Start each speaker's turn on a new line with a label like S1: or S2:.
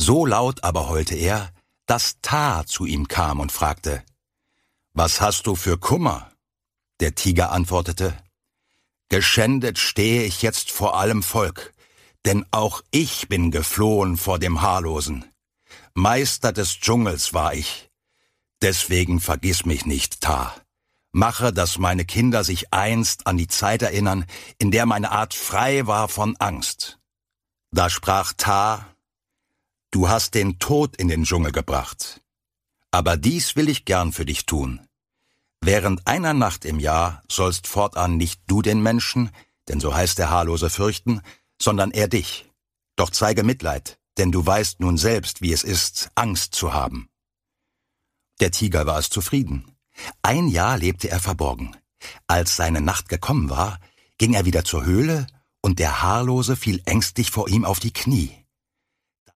S1: So laut aber heulte er, dass Taa zu ihm kam und fragte: »Was hast du für Kummer?« Der Tiger antwortete: »Geschändet stehe ich jetzt vor allem Volk, denn auch ich bin geflohen vor dem Haarlosen. Meister des Dschungels war ich. Deswegen vergiss mich nicht, Taa. Mache, dass meine Kinder sich einst an die Zeit erinnern, in der meine Art frei war von Angst.« Da sprach Taa: »Du hast den Tod in den Dschungel gebracht. Aber dies will ich gern für dich tun. Während einer Nacht im Jahr sollst fortan nicht du den Menschen, denn so heißt der Haarlose, fürchten, sondern er dich. Doch zeige Mitleid, denn du weißt nun selbst, wie es ist, Angst zu haben.« Der Tiger war es zufrieden. 1 Jahr lebte er verborgen. Als seine Nacht gekommen war, ging er wieder zur Höhle, und der Haarlose fiel ängstlich vor ihm auf die Knie.